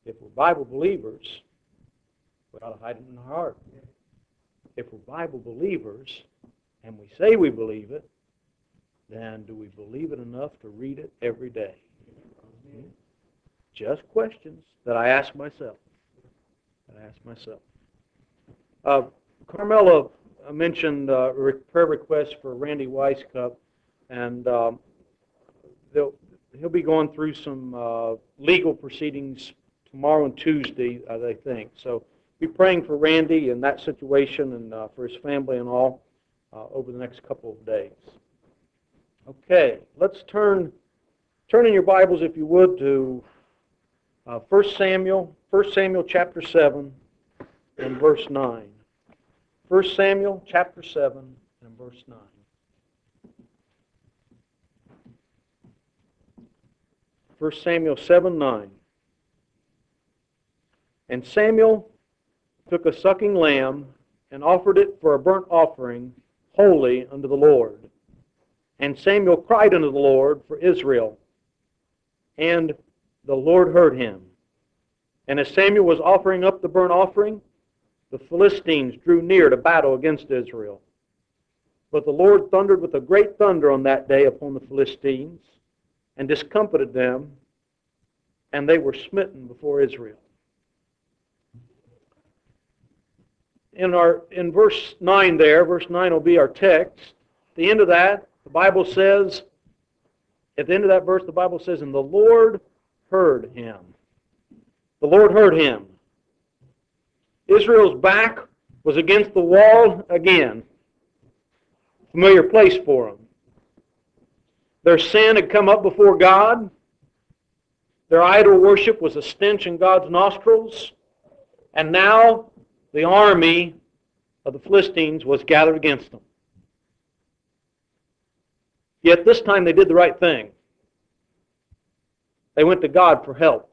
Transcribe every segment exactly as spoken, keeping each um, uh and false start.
If we're Bible believers, we ought to hide it in our heart. If we're Bible believers, and we say we believe it, then do we believe it enough to read it every day? Just questions that I ask myself. That I ask myself. Uh, Carmela mentioned uh, a prayer request for Randy Weisskopf, and um, he'll be going through some uh, legal proceedings tomorrow and Tuesday, uh, they think. So be praying for Randy and that situation and uh, for his family and all uh, over the next couple of days. Okay, let's turn turn in your Bibles, if you would, to uh, First Samuel, First Samuel chapter seven and verse nine. First Samuel chapter seven and verse nine. First Samuel seven nine. And Samuel took a sucking lamb and offered it for a burnt offering holy unto the Lord. And Samuel cried unto the Lord for Israel, and the Lord heard him. And as Samuel was offering up the burnt offering, the Philistines drew near to battle against Israel. But the Lord thundered with a great thunder on that day upon the Philistines, and discomfited them, and they were smitten before Israel. In our in verse nine there, verse nine will be our text. At the end of that, the Bible says, at the end of that verse, the Bible says, and the Lord heard him. The Lord heard him. Israel's back was against the wall again. Familiar place for them. Their sin had come up before God. Their idol worship was a stench in God's nostrils. And now the army of the Philistines was gathered against them. Yet this time they did the right thing. They went to God for help.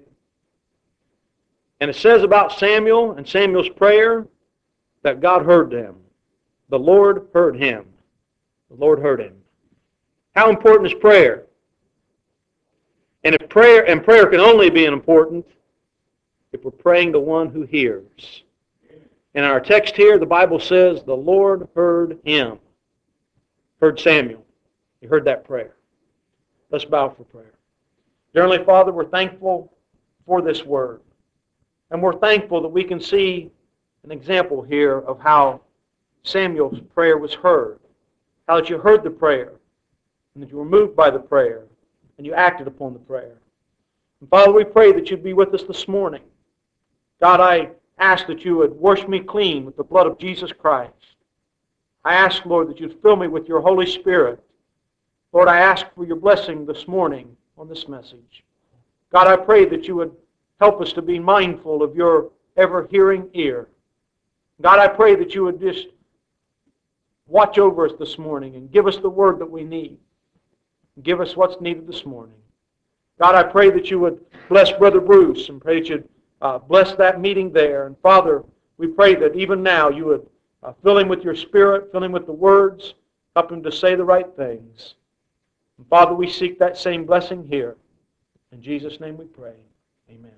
And it says about Samuel and Samuel's prayer that God heard them. The Lord heard him. The Lord heard him. How important is prayer? And if prayer and prayer can only be important if we're praying to one who hears. In our text here, the Bible says the Lord heard him. Heard Samuel. He heard that prayer. Let's bow for prayer. Dear Heavenly Father, we're thankful for this word. And we're thankful that we can see an example here of how Samuel's prayer was heard. How that you heard the prayer, and that you were moved by the prayer, and you acted upon the prayer. And Father, we pray that you'd be with us this morning. God, I ask that you would wash me clean with the blood of Jesus Christ. I ask, Lord, that you'd fill me with your Holy Spirit. Lord, I ask for your blessing this morning on this message. God, I pray that you would help us to be mindful of your ever-hearing ear. God, I pray that you would just watch over us this morning and give us the word that we need. Give us what's needed this morning. God, I pray that you would bless Brother Bruce and pray that you'd uh, bless that meeting there. And Father, we pray that even now you would uh, fill him with your Spirit, fill him with the words, help him to say the right things. And Father, we seek that same blessing here. In Jesus' name we pray. Amen.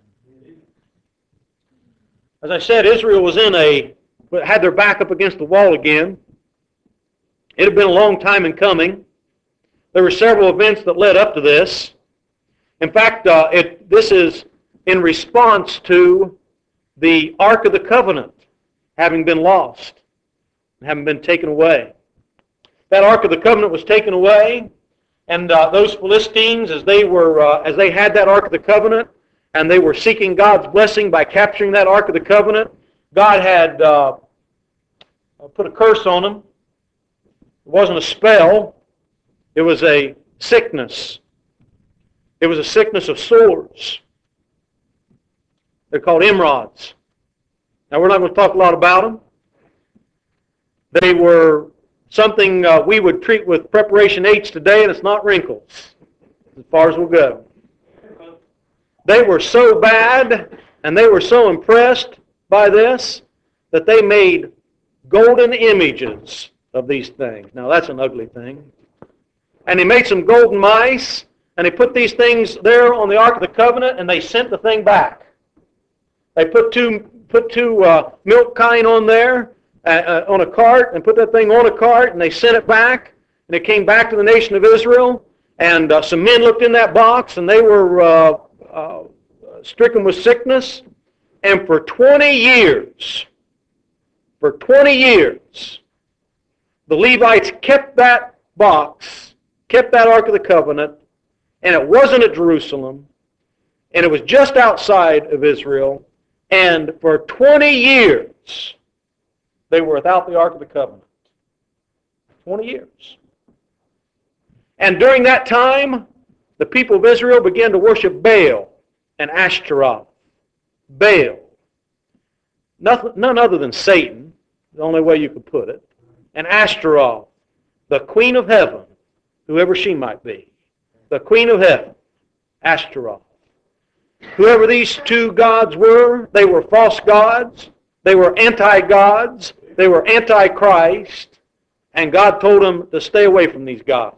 As I said, Israel was in a, had their back up against the wall again. It had been a long time in coming. There were several events that led up to this. In fact, uh, it, this is in response to the Ark of the Covenant having been lost and having been taken away. That Ark of the Covenant was taken away, and uh, those Philistines, as they were, uh, as they had that Ark of the Covenant, and they were seeking God's blessing by capturing that Ark of the Covenant, God had uh, put a curse on them. It wasn't a spell. It was a sickness. It was a sickness of sores. They're called emerods. Now, we're not going to talk a lot about them. They were something uh, we would treat with preparation H today, and it's not wrinkles, as far as we'll go. They were so bad, and they were so impressed by this, that they made golden images of these things. Now, that's an ugly thing. And he made some golden mice, and he put these things there on the Ark of the Covenant, and they sent the thing back. They put two put two uh, milk kine on there, uh, uh, on a cart, and put that thing on a cart, and they sent it back, and it came back to the nation of Israel, and uh, some men looked in that box, and they were uh, uh, stricken with sickness, and for twenty years, for twenty years, the Levites kept that box, kept that Ark of the Covenant, and it wasn't at Jerusalem, and it was just outside of Israel, and for twenty years, they were without the Ark of the Covenant. twenty years. And during that time, the people of Israel began to worship Baal and Ashtaroth. Baal. Nothing, none other than Satan, the only way you could put it. And Ashtaroth, the queen of heaven, whoever she might be. The queen of heaven, Ashtaroth. Whoever these two gods were, they were false gods. They were anti-gods. They were anti-Christ. And God told them to stay away from these gods.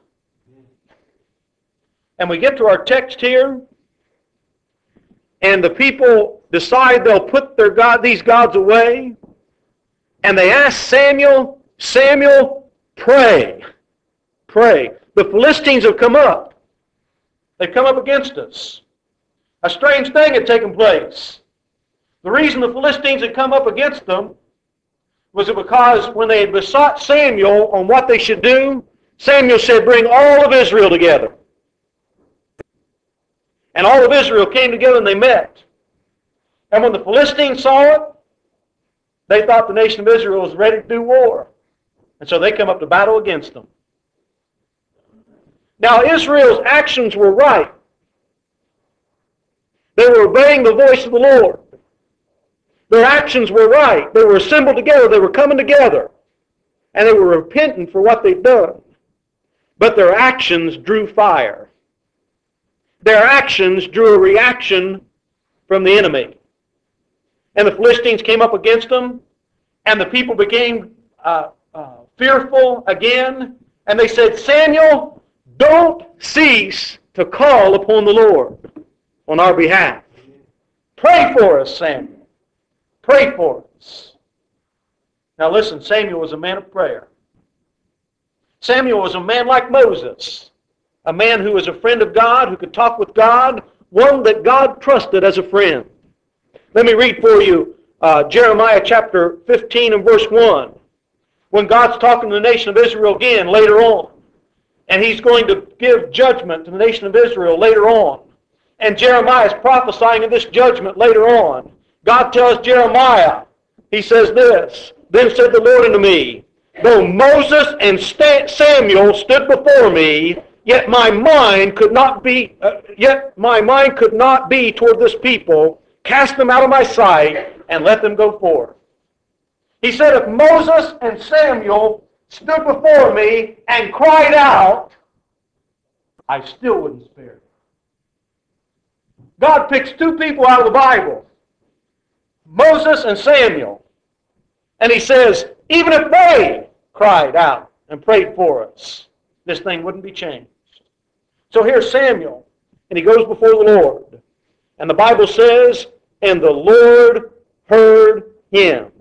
And we get to our text here, and the people decide they'll put their God, these gods away, and they ask Samuel, Samuel, pray. Pray. The Philistines have come up. They've come up against us. A strange thing had taken place. The reason the Philistines had come up against them was it because when they had besought Samuel on what they should do, Samuel said, bring all of Israel together. And all of Israel came together and they met. And when the Philistines saw it, they thought the nation of Israel was ready to do war. And so they come up to battle against them. Now Israel's actions were right. They were obeying the voice of the Lord. Their actions were right. They were assembled together. They were coming together. And they were repenting for what they'd done. But their actions drew fire. Their actions drew a reaction from the enemy. And the Philistines came up against them, and the people became uh, uh, fearful again. And they said, Samuel, don't cease to call upon the Lord on our behalf. Pray for us, Samuel. Pray for us. Now listen, Samuel was a man of prayer. Samuel was a man like Moses. A man who was a friend of God, who could talk with God, one that God trusted as a friend. Let me read for you uh, Jeremiah chapter fifteen and verse one. When God's talking to the nation of Israel again later on. And He's going to give judgment to the nation of Israel later on. And Jeremiah is prophesying of this judgment later on. God tells Jeremiah, He says this, Then said the Lord unto me, Though Moses and Samuel stood before me, Yet my mind could not be. Uh, yet my mind could not be toward this people. Cast them out of my sight and let them go forth. He said, if Moses and Samuel stood before me and cried out, I still wouldn't spare them. God picks two people out of the Bible, Moses and Samuel, and He says, even if they cried out and prayed for us, this thing wouldn't be changed. So here's Samuel, and he goes before the Lord. And the Bible says, and the Lord heard him.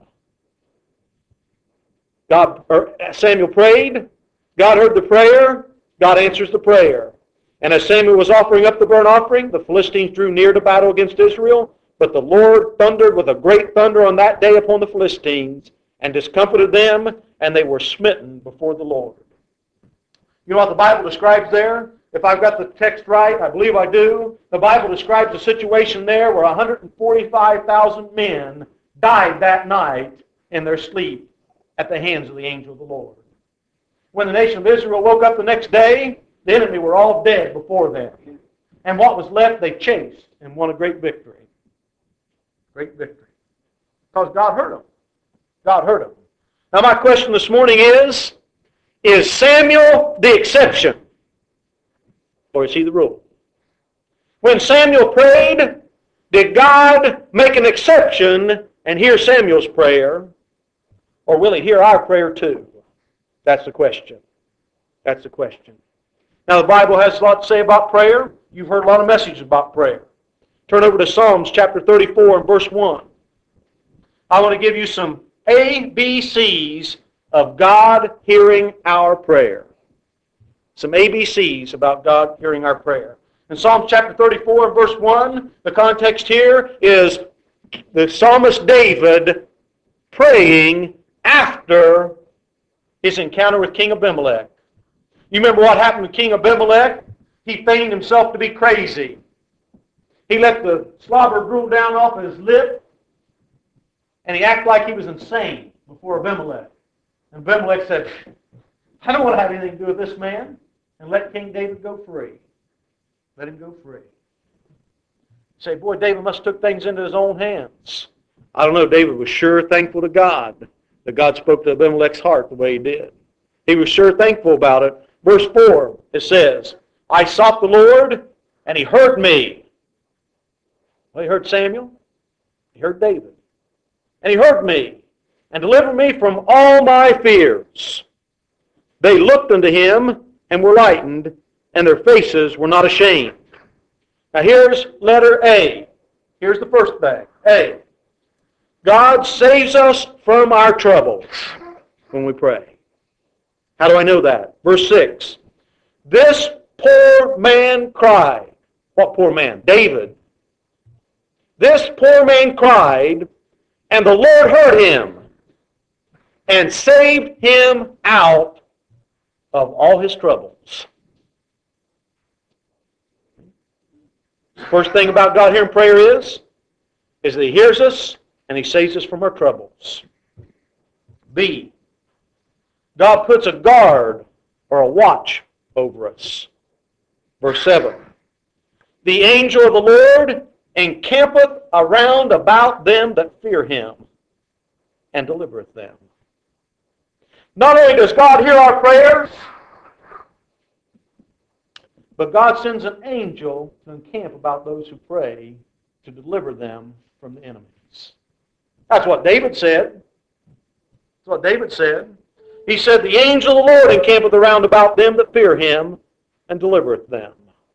God, or Samuel prayed, God heard the prayer, God answers the prayer. And as Samuel was offering up the burnt offering, the Philistines drew near to battle against Israel, but the Lord thundered with a great thunder on that day upon the Philistines, and discomfited them, and they were smitten before the Lord. You know what the Bible describes there? If I've got the text right, I believe I do. The Bible describes a situation there where one hundred forty-five thousand men died that night in their sleep at the hands of the angel of the Lord. When the nation of Israel woke up the next day, the enemy were all dead before them. And what was left, they chased and won a great victory. Great victory. Because God heard them. God heard them. Now my question this morning is, is Samuel the exception? Or is he the rule? When Samuel prayed, did God make an exception and hear Samuel's prayer? Or will He hear our prayer too? That's the question. That's the question. Now the Bible has a lot to say about prayer. You've heard a lot of messages about prayer. Turn over to Psalms chapter thirty-four and verse one. I want to give you some A B Cs of God hearing our prayer. Some A B Cs about God hearing our prayer. In Psalms chapter thirty-four and verse one, the context here is the psalmist David praying after his encounter with King Abimelech. You remember what happened with King Abimelech? He feigned himself to be crazy. He let the slobber drool down off his lip, and he acted like he was insane before Abimelech. And Abimelech said, I don't want to have anything to do with this man, and let King David go free. Let him go free. Say, boy, David must have took things into his own hands. I don't know, David was sure thankful to God that God spoke to Abimelech's heart the way he did. He was sure thankful about it. Verse four, it says, I sought the Lord, and He heard me. Well, He heard Samuel. He heard David. And He heard me, and delivered me from all my fears. They looked unto Him, and were lightened, and their faces were not ashamed. Now here's letter A. Here's the first thing. A. God saves us from our troubles when we pray. How do I know that? Verse six. This poor man cried. What poor man? David. This poor man cried, and the Lord heard him, and saved him out of all his troubles. First thing about God hearing prayer is, is that He hears us and He saves us from our troubles. B, God puts a guard or a watch over us. Verse seven, the angel of the Lord encampeth around about them that fear Him, and delivereth them. Not only does God hear our prayers, but God sends an angel to encamp about those who pray to deliver them from the enemies. That's what David said. That's what David said. He said, the angel of the Lord encampeth around about them that fear Him, and delivereth them.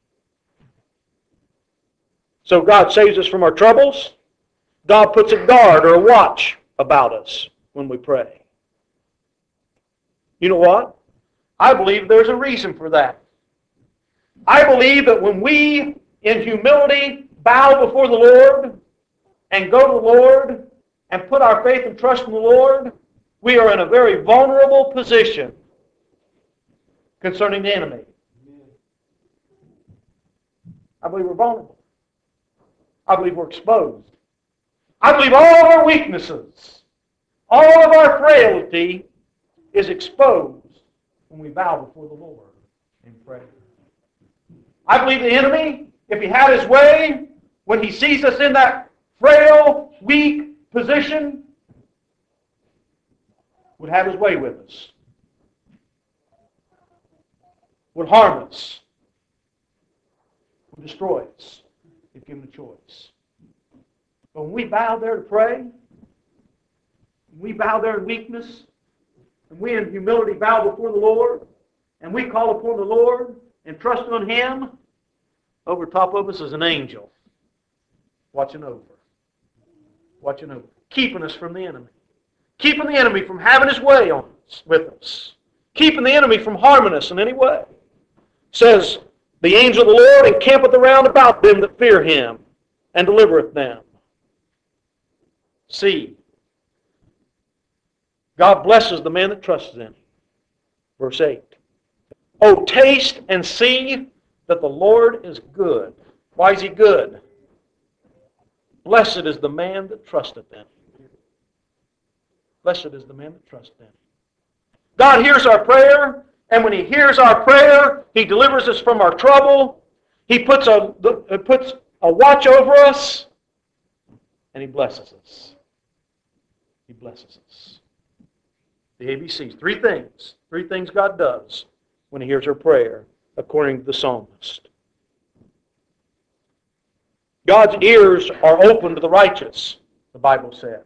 So God saves us from our troubles. God puts a guard or a watch about us when we pray. You know what? I believe there's a reason for that. I believe that when we, in humility, bow before the Lord and go to the Lord and put our faith and trust in the Lord, we are in a very vulnerable position concerning the enemy. I believe we're vulnerable. I believe we're exposed. I believe all of our weaknesses, all of our frailty is exposed when we bow before the Lord in prayer. I believe the enemy, if he had his way, when he sees us in that frail, weak position, would have his way with us. Would harm us. Would destroy us if given a choice. But when we bow there to pray, when we bow there in weakness, and we in humility bow before the Lord, and we call upon the Lord, and trust on Him, over top of us is an angel watching over. Watching over. Keeping us from the enemy. Keeping the enemy from having his way on us, with us. Keeping the enemy from harming us in any way. It says, the angel of the Lord encampeth around about them that fear Him, and delivereth them. C, God blesses the man that trusts in Him. Verse eight. Oh, taste and see that the Lord is good. Why is He good? Blessed is the man that trusteth in Him. Blessed is the man that trusteth in Him. God hears our prayer, and when He hears our prayer, He delivers us from our trouble. He puts a, puts a watch over us, and He blesses us. He blesses us. The A B Cs. Three things. Three things God does when He hears our prayer, according to the psalmist. God's ears are open to the righteous, the Bible says.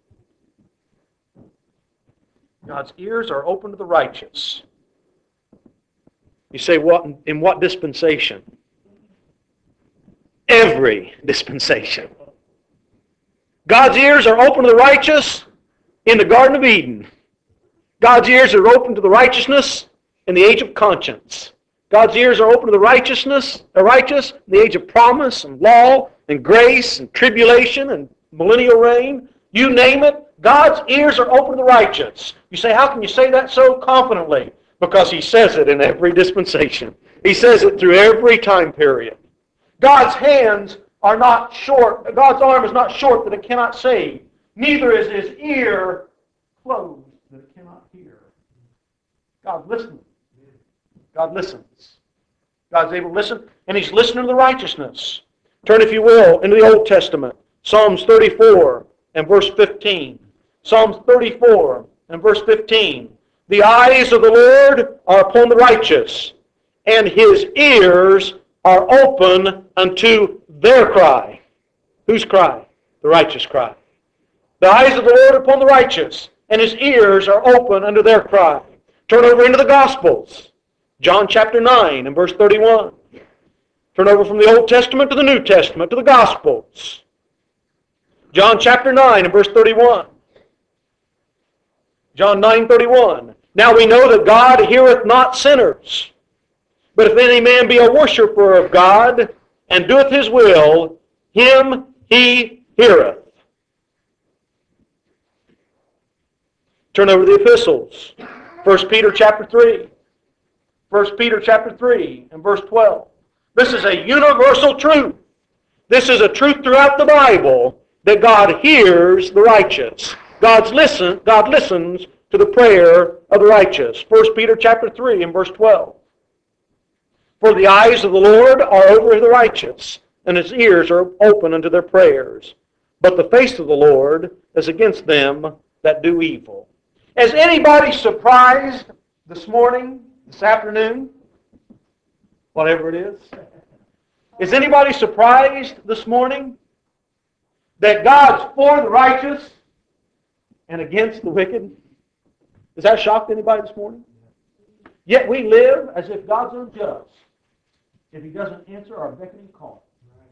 God's ears are open to the righteous. You say, what? In what dispensation? every dispensation. God's ears are open to the righteous in the Garden of Eden. God's ears are open to the righteousness in the age of conscience. God's ears are open to the righteousness, the righteous in the age of promise and law and grace and tribulation and millennial reign. You name it, God's ears are open to the righteous. You say, how can you say that so confidently? Because He says it in every dispensation. He says it through every time period. God's hands are not short. God's arm is not short that it cannot save. Neither is His ear closed that it cannot hear. God listens. God listens. God's able to listen, and He's listening to the righteousness. Turn, if you will, into the Old Testament. Psalms thirty-four and verse fifteen. Psalms thirty-four and verse fifteen. The eyes of the Lord are upon the righteous, and His ears are open unto their cry. Whose cry? The righteous cry. The eyes of the Lord are upon the righteous, and His ears are open unto their cry. Turn over into the Gospels. John chapter nine and verse thirty-one. Turn over from the Old Testament to the New Testament, to the Gospels. John chapter nine and verse thirty-one. John nine thirty-one. Now we know that God heareth not sinners, but if any man be a worshipper of God, and doeth His will, him He heareth. Turn over to the epistles. First Peter chapter three. First Peter chapter three and verse twelve. This is a universal truth. This is a truth throughout the Bible that God hears the righteous. God's listen, God listens to the prayer of the righteous. First Peter chapter three and verse twelve. For the eyes of the Lord are over the righteous, and His ears are open unto their prayers. But the face of the Lord is against them that do evil. Is anybody surprised this morning, this afternoon, whatever it is? Is anybody surprised this morning that God's for the righteous and against the wicked? Has that shocked anybody this morning? Yet we live as if God's unjust if He doesn't answer our beckoning call.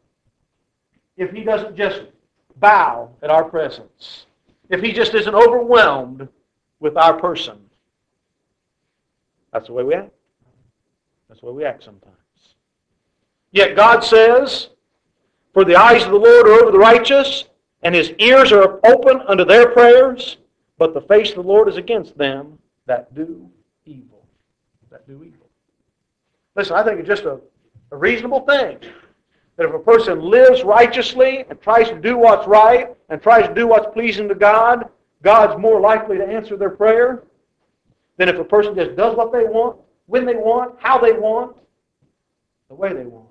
If He doesn't just bow at our presence. If He just isn't overwhelmed with our person. That's the way we act. That's the way we act sometimes. Yet God says, for the eyes of the Lord are over the righteous, and His ears are open unto their prayers, but the face of the Lord is against them that do evil. That do evil. Listen, I think it's just a, a reasonable thing that if a person lives righteously and tries to do what's right and tries to do what's pleasing to God, God's more likely to answer their prayer than if a person just does what they want, when they want, how they want, the way they want,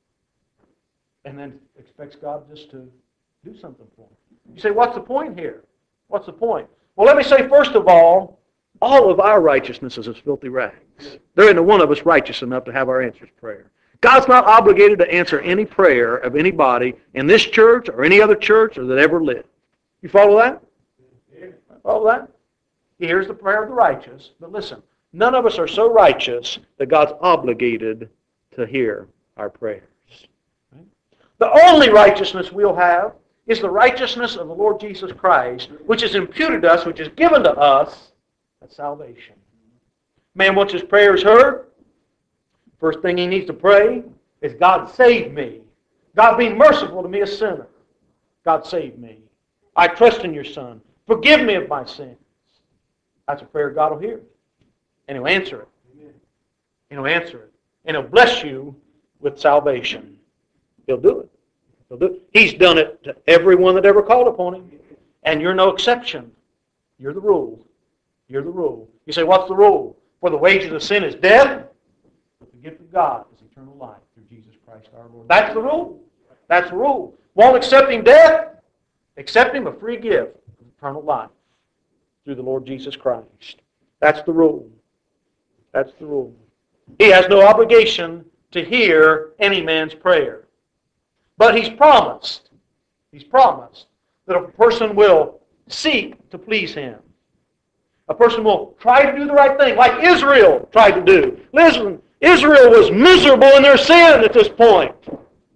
and then expects God just to do something for them. You say, what's the point here? What's the point? Well, let me say, first of all, all of our righteousness is as filthy rags. There isn't one of us righteous enough to have our answers prayer. God's not obligated to answer any prayer of anybody in this church or any other church or that ever lived. You follow that? Follow that? He hears the prayer of the righteous, but listen, none of us are so righteous that God's obligated to hear our prayers. Right? The only righteousness we'll have is the righteousness of the Lord Jesus Christ, which is imputed to us, which is given to us at salvation. Man, once his prayer is heard, first thing he needs to pray is, God save me. God be merciful to me, a sinner. God save me. I trust in your Son. Forgive me of my sins. That's a prayer God will hear. And He'll answer it. And He'll answer it. And He'll bless you with salvation. He'll do it. He'll do it. He's done it to everyone that ever called upon Him. And you're no exception. You're the rule. You're the rule. You say, what's the rule? For the wages of sin is death, but the gift of God is eternal life through Jesus Christ our Lord. That's the rule. That's the rule. Won't accept Him death? Accept Him a free gift of eternal life through the Lord Jesus Christ. That's the rule. That's the rule. He has no obligation to hear any man's prayer. But He's promised, He's promised that a person will seek to please Him. A person will try to do the right thing, like Israel tried to do. Listen, Israel was miserable in their sin at this point.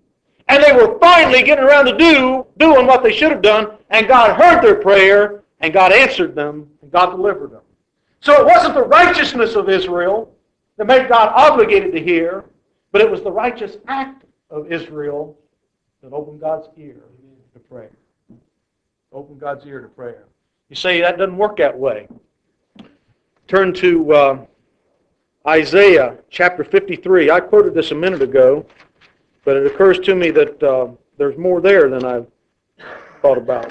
And they were finally getting around to do doing what they should have done, and God heard their prayer, and God answered them, and God delivered them. So it wasn't the righteousness of Israel that made God obligated to hear, but it was the righteous act of Israel that opened God's ear to prayer. Opened God's ear to prayer. You say that doesn't work that way. Turn to uh, Isaiah chapter fifty-three. I quoted this a minute ago, but it occurs to me that uh, there's more there than I thought about.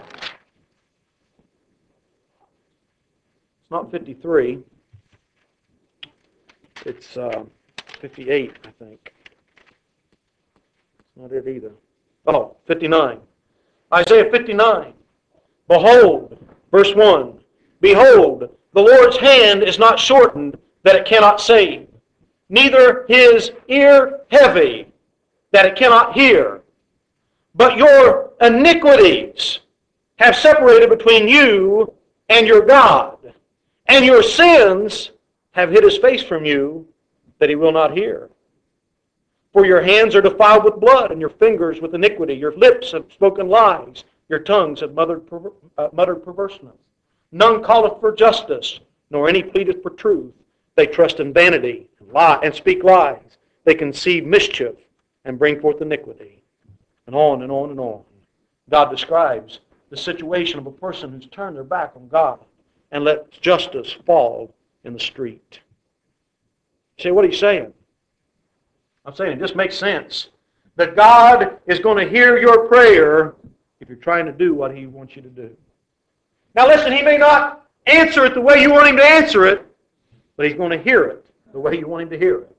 It's not fifty-three. It's uh, fifty-eight, I think. It's not it either. Oh, fifty-nine. Isaiah fifty-nine. Behold, verse one. Behold, the Lord's hand is not shortened that it cannot save, neither his ear heavy that it cannot hear. But your iniquities have separated between you and your God, and your sins have hid his face from you that he will not hear. For your hands are defiled with blood, and your fingers with iniquity. Your lips have spoken lies. Your tongues have muttered, perver- uh, muttered perverseness. None calleth for justice, nor any pleadeth for truth. They trust in vanity and lie and speak lies. They conceive mischief and bring forth iniquity. And on and on and on. God describes the situation of a person who's turned their back on God and let justice fall in the street. You say, what are you saying? I'm saying it just makes sense that God is going to hear your prayer if you're trying to do what He wants you to do. Now listen, He may not answer it the way you want Him to answer it, but He's going to hear it the way you want Him to hear it.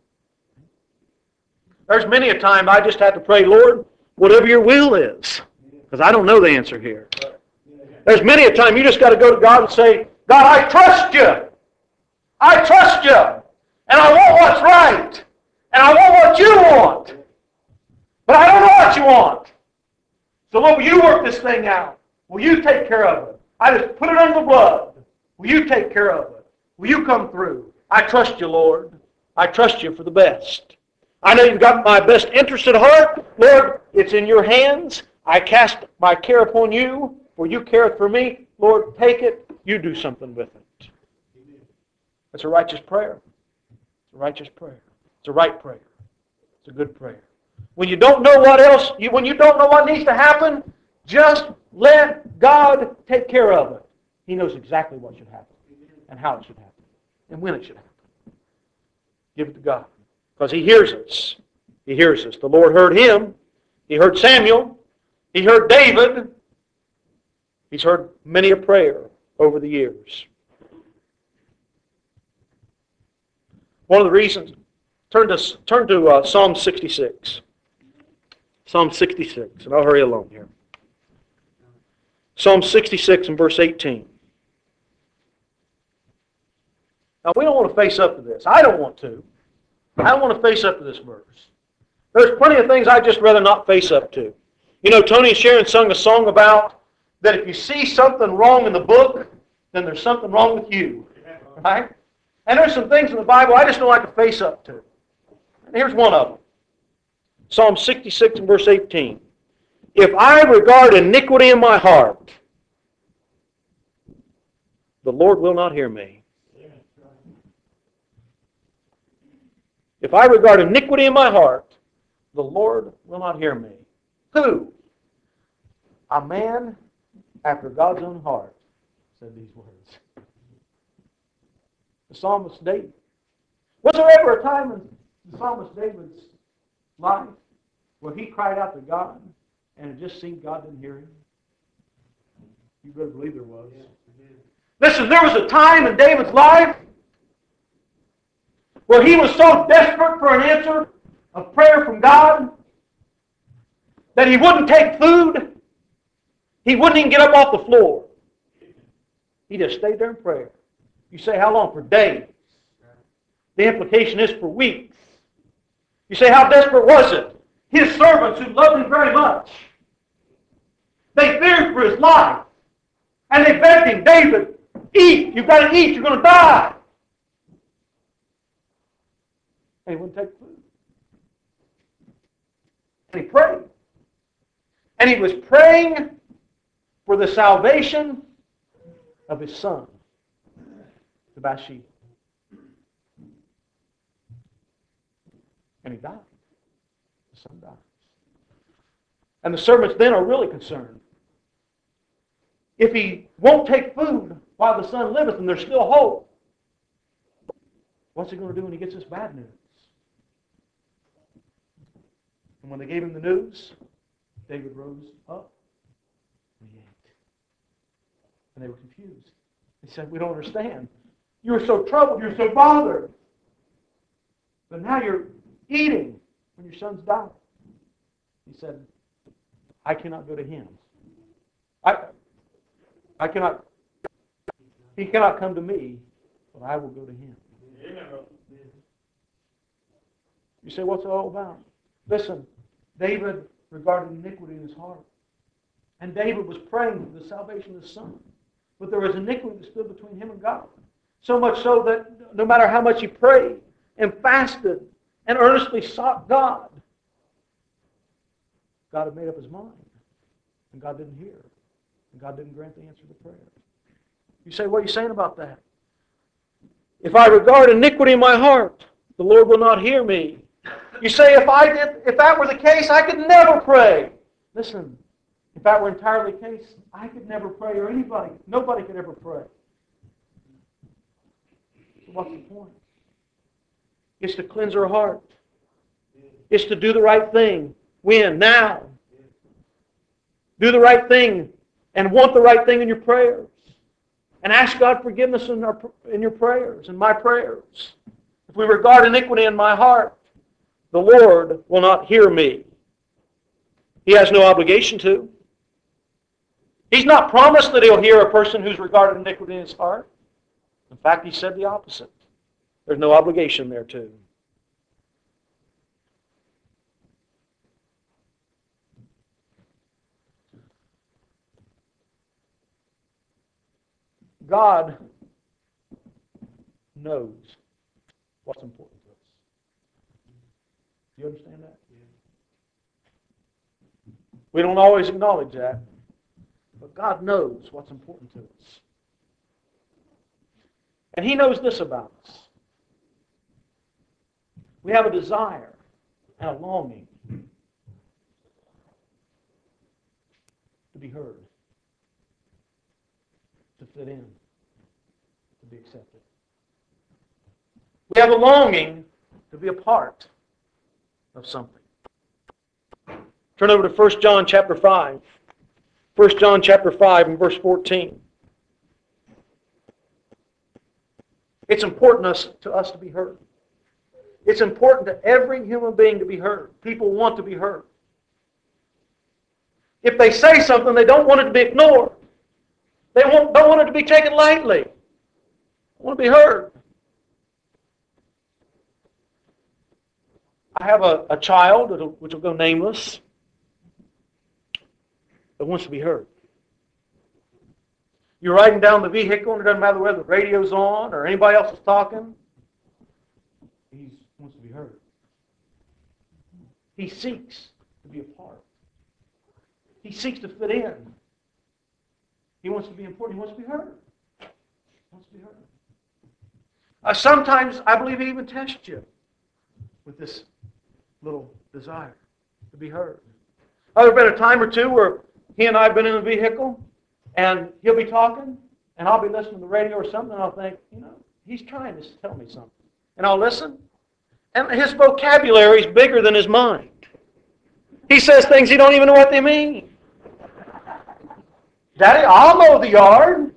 There's many a time I just have to pray, Lord, whatever your will is, because I don't know the answer here. There's many a time you just got to go to God and say, God, I trust you. I trust you. And I want what's right. And I want what you want. But I don't know what you want. So Lord, will you work this thing out? Will you take care of it? I just put it under the blood. Will you take care of it? Will you come through? I trust you, Lord. I trust you for the best. I know you've got my best interest at heart. Lord, it's in your hands. I cast my care upon you, for you careth for me. Lord, take it. You do something with it. That's a righteous prayer. It's a righteous prayer. It's a right prayer. It's a good prayer. When you don't know what else, you, when you don't know what needs to happen, just let God take care of it. He knows exactly what should happen and how it should happen and when it should happen. Give it to God because He hears us. He hears us. The Lord heard him. He heard Samuel. He heard David. He's heard many a prayer over the years. One of the reasons, turn to, turn to uh, Psalm sixty-six. Psalm sixty-six, and I'll hurry along here. Psalm sixty-six and verse eighteen. Now, we don't want to face up to this. I don't want to. I don't want to face up to this verse. There's plenty of things I'd just rather not face up to. You know, Tony and Sharon sung a song about that if you see something wrong in the book, then there's something wrong with you. Right? And there's some things in the Bible I just don't like to face up to. And here's one of them. Psalm sixty-six and verse eighteen. If I regard iniquity in my heart, the Lord will not hear me. If I regard iniquity in my heart, the Lord will not hear me. Who? A man after God's own heart said these words. The psalmist David. Was there ever a time in the psalmist David's life where he cried out to God and it just seemed God didn't hear him? You better believe there was. Listen, there was a time in David's life where he was so desperate for an answer of prayer from God that he wouldn't take food. He wouldn't even get up off the floor. He just stayed there in prayer. You say, how long? For days. The implication is for weeks. You say, how desperate was it? His servants who loved him very much, they feared for his life. And they begged him, David, eat. You've got to eat. You're going to die. And he wouldn't take food. And he prayed. And he was praying for the salvation of his son, to Bathsheba. And he died. The son died. And the servants then are really concerned. If he won't take food while the son liveth and there's still hope, what's he going to do when he gets this bad news? And when they gave him the news, David rose up and he ate. And they were confused. They said, we don't understand. You were so troubled, you're so bothered. But now you're eating when your son's died. He said, I cannot go to him. I, I cannot, he cannot come to me, but I will go to him. You say, what's it all about? Listen, David regarded iniquity in his heart. And David was praying for the salvation of his son. But there was iniquity that stood between him and God. So much so that no matter how much he prayed and fasted and earnestly sought God, God had made up his mind. And God didn't hear. And God didn't grant the answer to prayer. You say, what are you saying about that? If I regard iniquity in my heart, the Lord will not hear me. You say, if I did, if that were the case, I could never pray. Listen, if that were entirely the case, I could never pray, or anybody, nobody could ever pray. So what's the point? It's to cleanse our heart. It's to do the right thing. When? Now. Do the right thing and want the right thing in your prayers. And ask God forgiveness in, our, in your prayers, in my prayers. If we regard iniquity in my heart, the Lord will not hear me. He has no obligation to. He's not promised that He'll hear a person who's regarded iniquity in his heart. In fact, He said the opposite. There's no obligation there too. God knows what's important to us. Do you understand that? We don't always acknowledge that, but God knows what's important to us. And He knows this about us. We have a desire and a longing to be heard, to fit in, to be accepted. We have a longing to be a part of something. Turn over to First John chapter five. First John chapter five and verse fourteen. It's important us, to us to be heard. It's important to every human being to be heard. People want to be heard. If they say something, they don't want it to be ignored. They don't want it to be taken lightly. They want to be heard. I have a, a child, which will go nameless, that wants to be heard. You're riding down the vehicle, and it doesn't matter whether the radio's on or anybody else is talking. He wants to be heard. He seeks to be a part. He seeks to fit in. He wants to be important. He wants to be heard. He wants to be heard. Uh, sometimes, I believe He even tests you with this little desire to be heard. Oh, there's been a time or two where he and I have been in the vehicle, and he'll be talking, and I'll be listening to the radio or something, and I'll think, you know, he's trying to tell me something. And I'll listen, and his vocabulary is bigger than his mind. He says things he don't even know what they mean. Daddy, I'll mow the yard.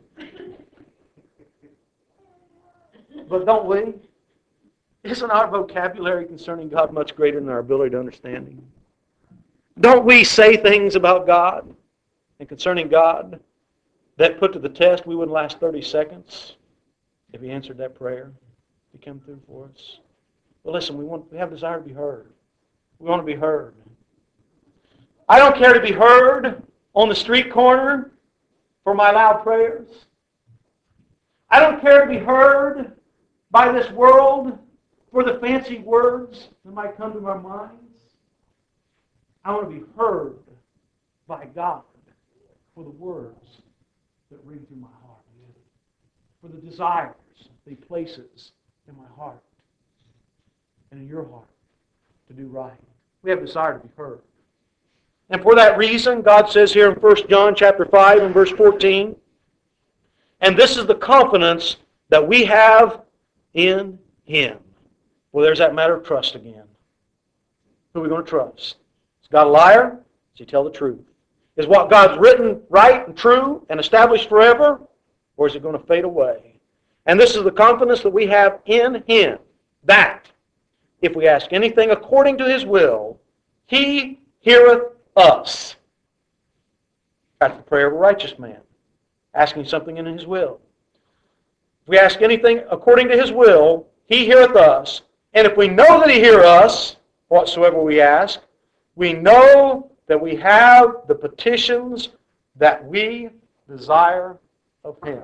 But don't we? Isn't our vocabulary concerning God much greater than our ability to understand Him? Don't we say things about God and concerning God that put to the test we wouldn't last thirty seconds if He answered that prayer to come through for us? Well, listen, we want we have a desire to be heard. We want to be heard. I don't care to be heard on the street corner for my loud prayers. I don't care to be heard by this world for the fancy words that might come to our minds. I want to be heard by God for the words that ring through my heart, for the desires that He places in my heart and in your heart to do right. We have a desire to be heard. And for that reason, God says here in First John chapter five and verse fourteen, and this is the confidence that we have in Him. Well, there's that matter of trust again. Who are we going to trust? Is God a liar? Does He tell the truth? Is what God's written right and true and established forever? Or is it going to fade away? And this is the confidence that we have in Him, that if we ask anything according to His will, He heareth us. That's the prayer of a righteous man, asking something in His will. If we ask anything according to His will, He heareth us. And if we know that He heareth us, whatsoever we ask, we know that we have the petitions that we desire of Him.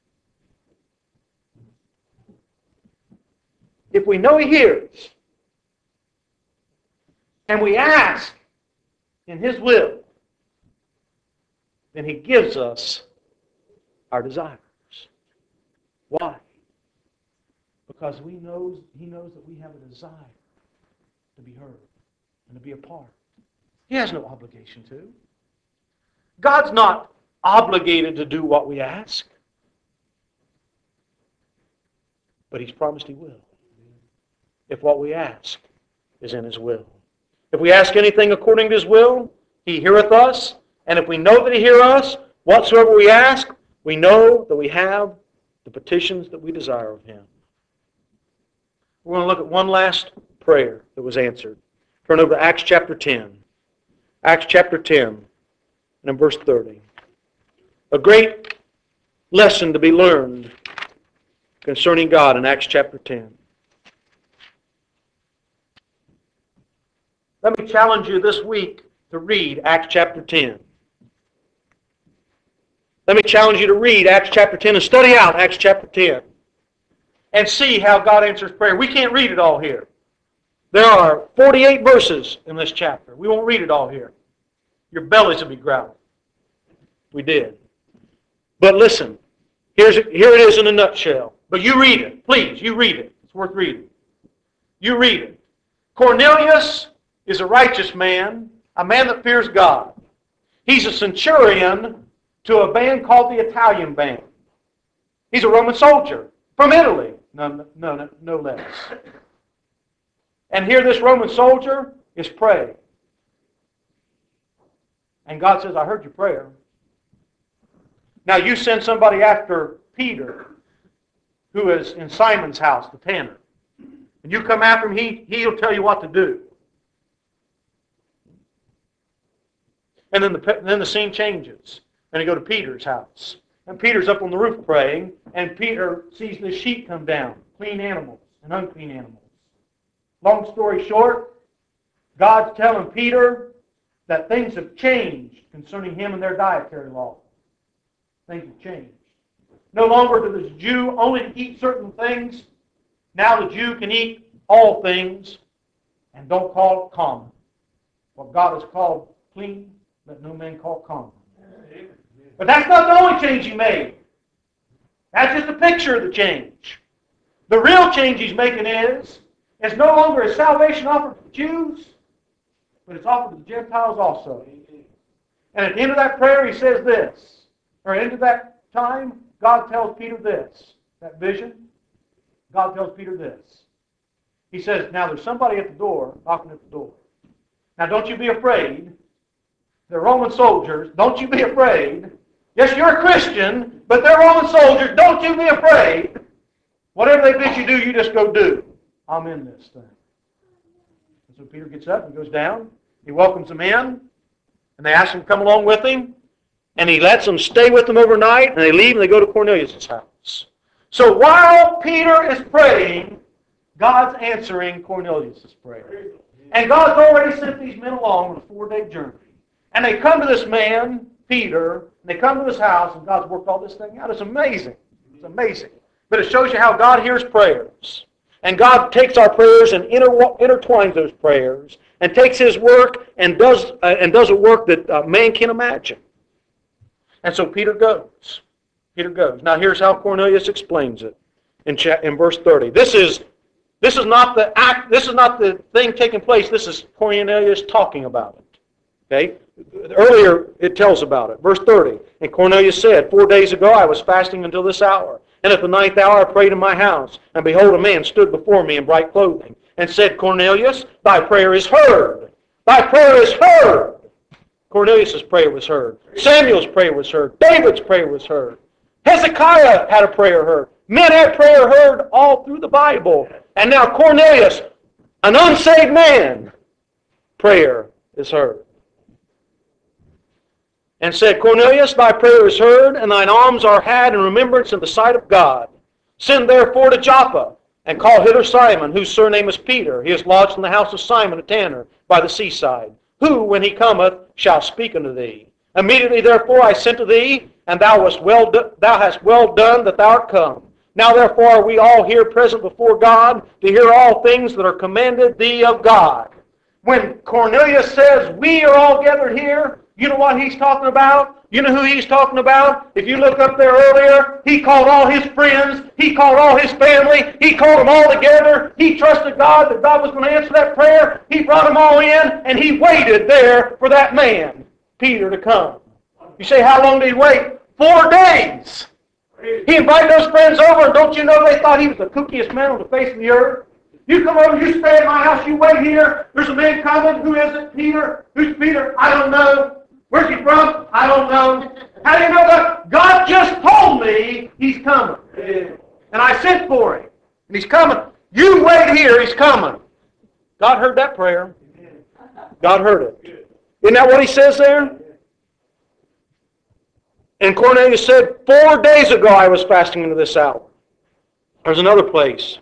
If we know He hears, and we ask in His will, then He gives us our desires. Why? Because we knows, He knows that we have a desire to be heard and to be a part. He has no obligation to. God's not obligated to do what we ask. But He's promised He will, if what we ask is in His will. If we ask anything according to His will, He heareth us. And if we know that He heareth us, whatsoever we ask, we know that we have the petitions that we desire of Him. We're going to look at one last prayer that was answered. Turn over to Acts chapter ten. Acts chapter ten, and in verse thirty. A great lesson to be learned concerning God in Acts chapter ten. Let me challenge you this week to read Acts chapter ten. Let me challenge you to read Acts chapter ten and study out Acts chapter ten and see how God answers prayer. We can't read it all here. There are forty-eight verses in this chapter. We won't read it all here. Your bellies will be growling. We did. But listen, here's, here it is in a nutshell. But you read it. Please, you read it. It's worth reading. You read it. Cornelius is a righteous man, a man that fears God. He's a centurion to a band called the Italian Band. He's a Roman soldier from Italy, no, no, no, no less. And here this Roman soldier is praying. And God says, I heard your prayer. Now you send somebody after Peter, who is in Simon's house, the tanner. And you come after him, he, he'll tell you what to do. And then the, then the scene changes. And you go to Peter's house. And Peter's up on the roof praying, and Peter sees the sheep come down, clean animals and unclean animals. Long story short, God's telling Peter that things have changed concerning him and their dietary law. Things have changed. No longer does the Jew only eat certain things. Now the Jew can eat all things and don't call it common. What God has called clean, let no man call common. But that's not the only change He made. That's just a picture of the change. The real change He's making is, it's no longer a salvation offered to Jews, but it's offered to the Gentiles also. And at the end of that prayer, He says this, or at the end of that time, God tells Peter this, that vision, God tells Peter this. He says, now there's somebody at the door, knocking at the door. Now don't you be afraid. They're Roman soldiers. Don't you be afraid. Yes, you're a Christian, but they're Roman soldiers. Don't you be afraid. Whatever they bid you do, you just go do. I'm in this thing. And so Peter gets up and goes down. He welcomes them in, and they ask him to come along with him. And he lets them stay with him overnight, and they leave, and they go to Cornelius' house. So while Peter is praying, God's answering Cornelius' prayer. And God's already sent these men along on a four-day journey. And they come to this man, Peter, and they come to his house, and God's worked all this thing out. It's amazing. It's amazing. But it shows you how God hears prayers. And God takes our prayers and inter- intertwines those prayers and takes his work and does, uh, and does a work that uh, man can imagine. And so Peter goes. Peter goes. Now here's how Cornelius explains it in, cha- in verse thirty. This is, this is not the act, this is not the thing taking place. This is Cornelius talking about it. Okay? Earlier it tells about it. Verse thirty. And Cornelius said, Four days ago I was fasting until this hour. And at the ninth hour I prayed in my house. And behold, a man stood before me in bright clothing, and said, Cornelius, thy prayer is heard. Thy prayer is heard. Cornelius' prayer was heard. Samuel's prayer was heard. David's prayer was heard. Hezekiah had a prayer heard. Men had prayer heard all through the Bible. And now Cornelius, an unsaved man, prayer is heard. And said, Cornelius, thy prayer is heard, and thine alms are had in remembrance in the sight of God. Send therefore to Joppa, and call hither Simon, whose surname is Peter. He is lodged in the house of Simon a tanner by the seaside, who, when he cometh, shall speak unto thee. Immediately therefore I sent to thee, and thou wast well do- thou hast well done that thou art come. Now therefore are we all here present before God, to hear all things that are commanded thee of God. When Cornelius says, we are all gathered here, you know what he's talking about? You know who he's talking about? If you look up there earlier, he called all his friends, he called all his family, he called them all together, he trusted God that God was going to answer that prayer, he brought them all in, and he waited there for that man, Peter, to come. You say, how long did he wait? Four days! He invited those friends over, and don't you know they thought he was the kookiest man on the face of the earth? You come over, you stay at my house, you wait here, there's a man coming, who is it? Peter? Who's Peter? I don't know. Where's he from? I don't know. How do you know that? God just told me he's coming. And I sent for him. And he's coming. You wait here, he's coming. God heard that prayer. God heard it. Isn't that what he says there? And Cornelius said, Four days ago I was fasting into this hour. There's another place.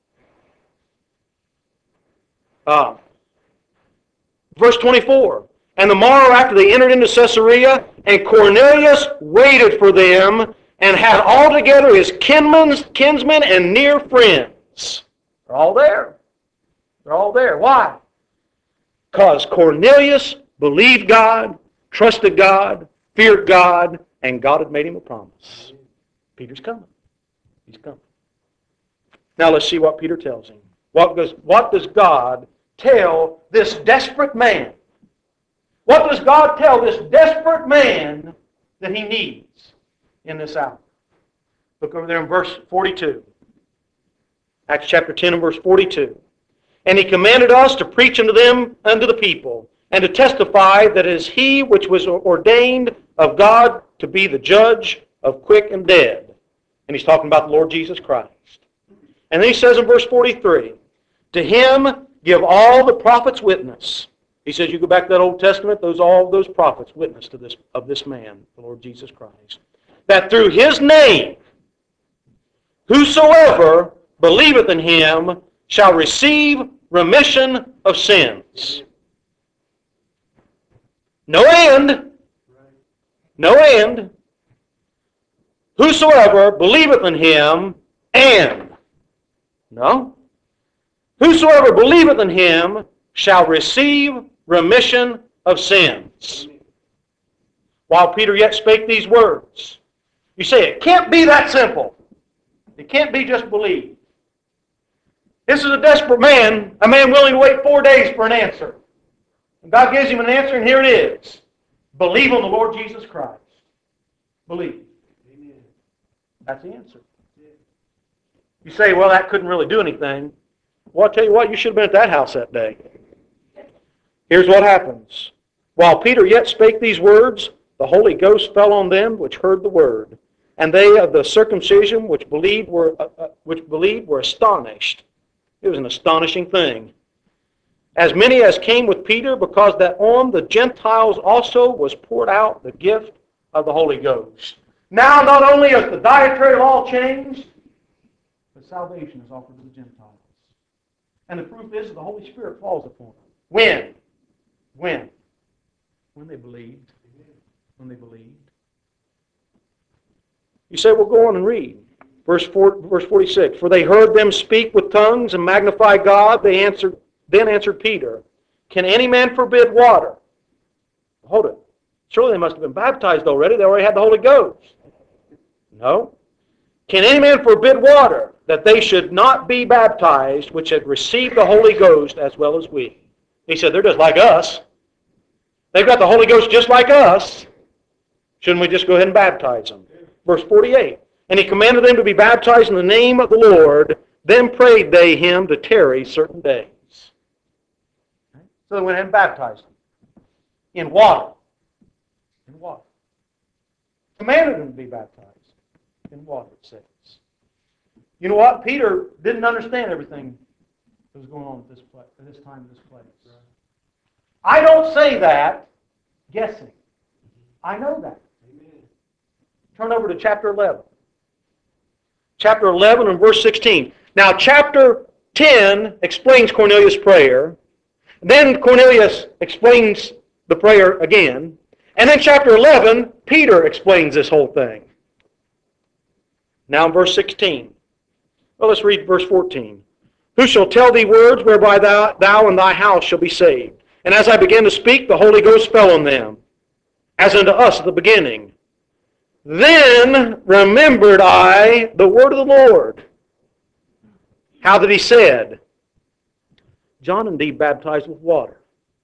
Ah. Verse twenty-four. And the morrow after they entered into Caesarea, and Cornelius waited for them, and had altogether his kinsmen, kinsmen and near friends. They're all there. They're all there. Why? Because Cornelius believed God, trusted God, feared God, and God had made him a promise. Peter's coming. He's coming. Now let's see what Peter tells him. What does, what does God tell this desperate man? What does God tell this desperate man that he needs in this hour? Look over there in verse forty-two. Acts chapter ten and verse forty-two. And he commanded us to preach unto them, unto the people, and to testify that it is he which was ordained of God to be the judge of quick and dead. And he's talking about the Lord Jesus Christ. And then he says in verse forty-three, to him give all the prophets witness. He says, you go back to that Old Testament, those all those prophets witness to this of this man, the Lord Jesus Christ. That through his name, whosoever believeth in him shall receive remission of sins. No end. No end. Whosoever believeth in him and. No. Whosoever believeth in him shall receive remission of sins. While Peter yet spake these words. You say, it can't be that simple. It can't be just believe. This is a desperate man, a man willing to wait four days for an answer. And God gives him an answer, and here it is. Believe on the Lord Jesus Christ. Believe. Amen. That's the answer. You say, well, that couldn't really do anything. Well, I'll tell you what, you should have been at that house that day. Here's what happens. While Peter yet spake these words, the Holy Ghost fell on them which heard the word. And they of the circumcision which believed were, uh, uh, which believed were astonished. It was an astonishing thing. As many as came with Peter, because that on the Gentiles also was poured out the gift of the Holy Ghost. Now not only is the dietary law changed, but salvation is offered to the Gentiles. And the proof is that the Holy Spirit falls upon them. When? When? When they believed. When they believed. You say, well, go on and read. Verse, four, verse forty-six. For they heard them speak with tongues and magnify God. They answered, then answered Peter, Can any man forbid water? Hold it. Surely they must have been baptized already. They already had the Holy Ghost. No. Can any man forbid water, that they should not be baptized, which had received the Holy Ghost as well as we? He said, they're just like us. They've got the Holy Ghost just like us. Shouldn't we just go ahead and baptize them? Verse forty-eight. And he commanded them to be baptized in the name of the Lord. Then prayed they him to tarry certain days. So they went ahead and baptized them. In water. In water. Commanded them to be baptized. In water, it says. You know what? Peter didn't understand everything that was going on at this place, at this time, in this place. I don't say that guessing. I know that. Amen. Turn over to chapter eleven. Chapter eleven and verse sixteen. Now, chapter ten explains Cornelius' prayer. Then Cornelius explains the prayer again. And then chapter eleven, Peter explains this whole thing. Now in verse sixteen. Well, let's read verse fourteen. Who shall tell thee words whereby thou, thou and thy house shall be saved? And as I began to speak, the Holy Ghost fell on them, as unto us at the beginning. Then remembered I the word of the Lord, how that he said, John indeed baptized with water,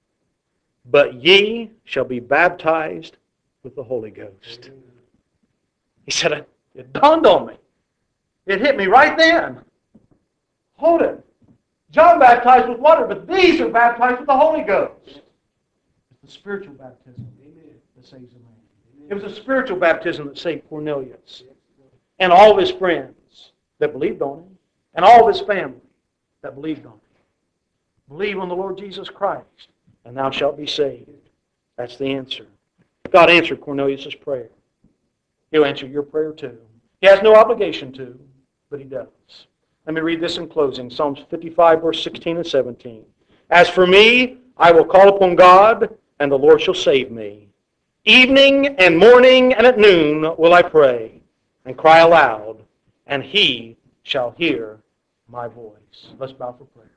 but ye shall be baptized with the Holy Ghost. He said, it dawned on me. It hit me right then. Hold it. John baptized with water, but these are baptized with the Holy Ghost. It's the spiritual baptism that saves a man. It was a spiritual baptism that saved Cornelius and all of his friends that believed on him, and all of his family that believed on him. Believe on the Lord Jesus Christ, and thou shalt be saved. That's the answer. God answered Cornelius' prayer. He'll answer your prayer too. He has no obligation to, but he does. Let me read this in closing. Psalms fifty-five, verse sixteen and seventeen. As for me, I will call upon God, and the Lord shall save me. Evening and morning and at noon will I pray, and cry aloud, and he shall hear my voice. Let's bow for prayer.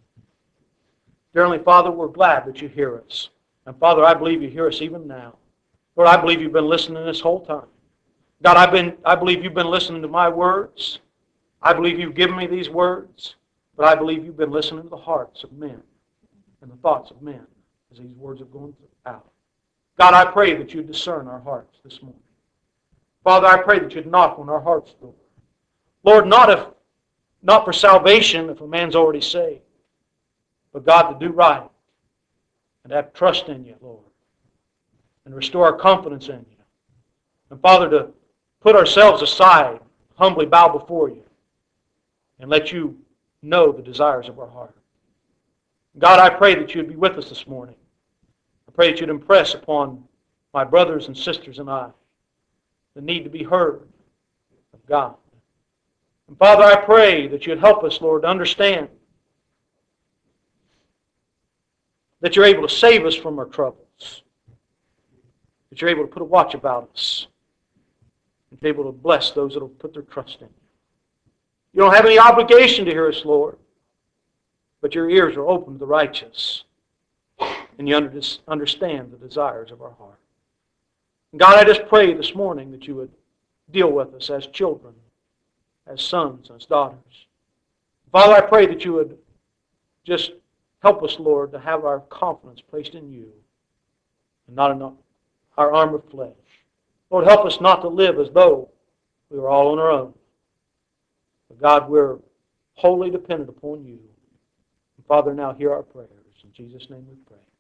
Dear Heavenly Father, we're glad that you hear us. And Father, I believe you hear us even now. Lord, I believe you've been listening this whole time. God, I've been, I believe you've been listening to my words. I believe you've given me these words. But I believe you've been listening to the hearts of men and the thoughts of men as these words have gone out. God, I pray that you'd discern our hearts this morning. Father, I pray that you'd knock on our hearts' door. Lord, not if, not for salvation if a man's already saved, but God, to do right and have trust in you, Lord, and restore our confidence in you. And Father, to put ourselves aside, humbly bow before you, and let you know the desires of our heart. God, I pray that you'd be with us this morning. I pray that you'd impress upon my brothers and sisters and I the need to be heard of God. And Father, I pray that you'd help us, Lord, to understand that you're able to save us from our troubles, that you're able to put a watch about us, and be able to bless those that will put their trust in you. You don't have any obligation to hear us, Lord, but your ears are open to the righteous, and you understand the desires of our heart. And God, I just pray this morning that you would deal with us as children, as sons, as daughters. Father, I pray that you would just help us, Lord, to have our confidence placed in you and not in our arm of flesh. Lord, help us not to live as though we were all on our own. But God, we're wholly dependent upon you. And Father, now hear our prayers. In Jesus' name we pray.